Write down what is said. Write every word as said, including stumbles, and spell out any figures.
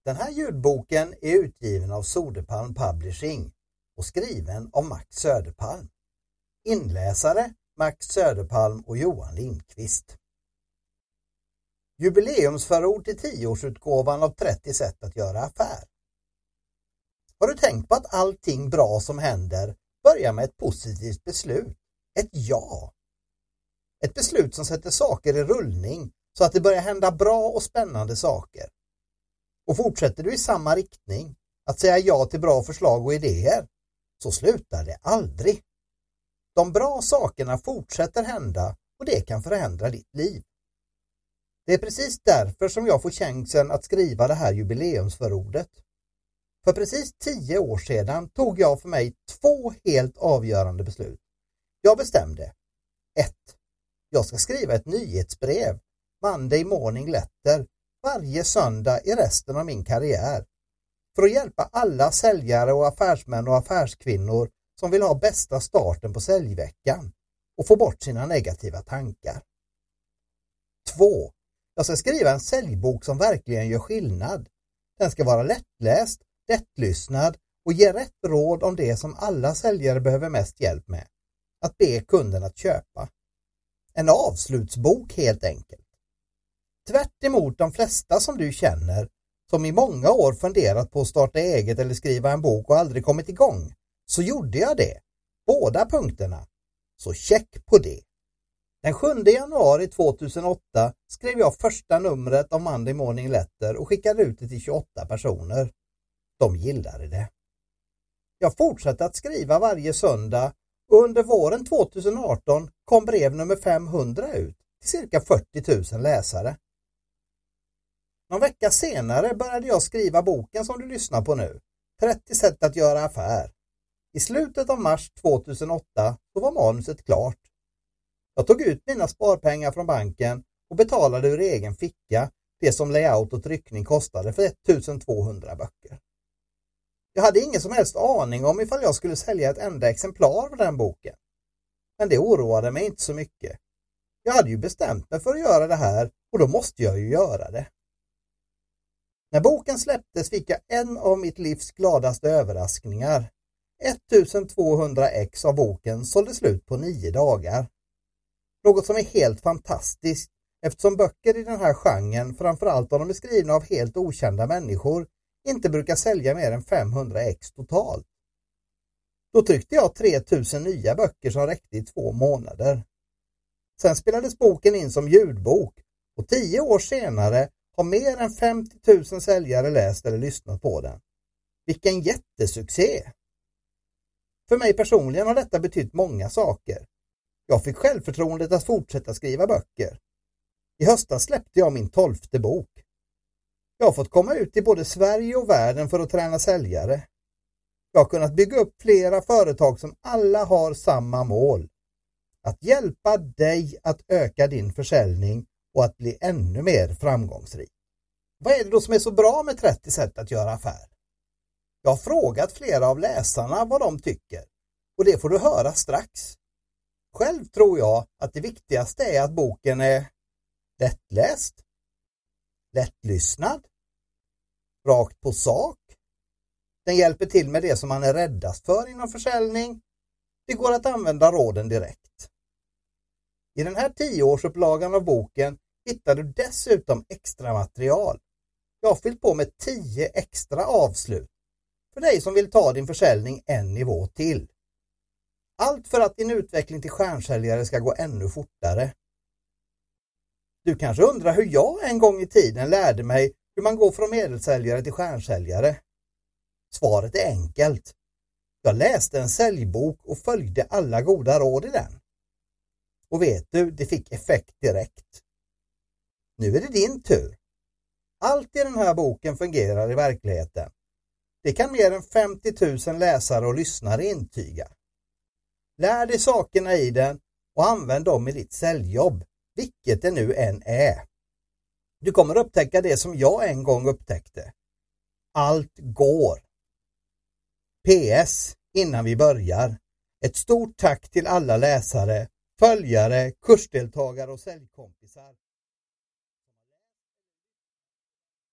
Den här ljudboken är utgiven av Soderpalm Publishing och skriven av Max Söderpalm. Inläsare Max Söderpalm och Johan Lindqvist. Jubileumsförord till tioårsutgåvan av trettio sätt att göra affär. Har du tänkt på att allting bra som händer börjar med ett positivt beslut? Ett ja. Ett beslut som sätter saker i rullning så att det börjar hända bra och spännande saker. Och fortsätter du i samma riktning, att säga ja till bra förslag och idéer, så slutar det aldrig. De bra sakerna fortsätter hända och det kan förändra ditt liv. Det är precis därför som jag får chansen att skriva det här jubileumsförordet. För precis tio år sedan tog jag för mig två helt avgörande beslut. Jag bestämde ett. Jag ska skriva ett nyhetsbrev, Monday Morning Letter, varje söndag i resten av min karriär. För att hjälpa alla säljare och affärsmän och affärskvinnor som vill ha bästa starten på säljveckan och få bort sina negativa tankar. två. Jag ska skriva en säljbok som verkligen gör skillnad. Den ska vara lättläst, lättlyssnad och ge rätt råd om det som alla säljare behöver mest hjälp med. Att be kunden att köpa. En avslutsbok helt enkelt. Tvärt emot de flesta som du känner, som i många år funderat på att starta eget eller skriva en bok och aldrig kommit igång, så gjorde jag det. Båda punkterna. Så check på det. Den sjunde januari tvåtusenåtta skrev jag första numret av Monday Morning Letter och skickade ut det till tjugoåtta personer. De gillade det. Jag fortsatte att skriva varje söndag och under våren tjugoarton kom brev nummer femhundra ut till cirka fyrtio tusen läsare. Någon vecka senare började jag skriva boken som du lyssnar på nu, trettio sätt att göra affär. I slutet av mars tvåtusenåtta så var manuset klart. Jag tog ut mina sparpengar från banken och betalade ur egen ficka det som layout och tryckning kostade för ettusentvåhundra böcker. Jag hade ingen som helst aning om ifall jag skulle sälja ett enda exemplar av den boken. Men det oroade mig inte så mycket. Jag hade ju bestämt mig för att göra det här och då måste jag ju göra det. När boken släpptes fick jag en av mitt livs gladaste överraskningar. ettusentvåhundra ex av boken sålde slut på nio dagar. Något som är helt fantastiskt eftersom böcker i den här genren, framförallt om de är skrivna av helt okända människor, inte brukar sälja mer än femhundra ex totalt. Då tryckte jag tre tusen nya böcker som räckte i två månader. Sen spelades boken in som ljudbok och tio år senare har mer än femtio tusen säljare läst eller lyssnat på den. Vilken jättesuccé! För mig personligen har detta betytt många saker. Jag fick självförtroendet att fortsätta skriva böcker. I höstas släppte jag min tolfte bok. Jag har fått komma ut i både Sverige och världen för att träna säljare. Jag har kunnat bygga upp flera företag som alla har samma mål. Att hjälpa dig att öka din försäljning och att bli ännu mer framgångsrik. Vad är det då som är så bra med trettio sätt att göra affär? Jag har frågat flera av läsarna vad de tycker och det får du höra strax. Själv tror jag att det viktigaste är att boken är lättläst, lättlyssnad, rakt på sak. Den hjälper till med det som man är räddast för inom försäljning. Det går att använda råden direkt. I den här tioårsupplagan av boken hittar du dessutom extra material. Jag har fyllt på med tio extra avslut för dig som vill ta din försäljning en nivå till. Allt för att din utveckling till stjärnsäljare ska gå ännu fortare. Du kanske undrar hur jag en gång i tiden lärde mig hur man går från medelsäljare till stjärnsäljare. Svaret är enkelt. Jag läste en säljbok och följde alla goda råd i den. Och vet du, det fick effekt direkt. Nu är det din tur. Allt i den här boken fungerar i verkligheten. Det kan mer än femtio tusen läsare och lyssnare intyga. Lär dig sakerna i den och använd dem i ditt säljjobb, vilket det nu än är. Du kommer upptäcka det som jag en gång upptäckte. Allt går. P S innan vi börjar. Ett stort tack till alla läsare, följare, kursdeltagare och säljkompisar.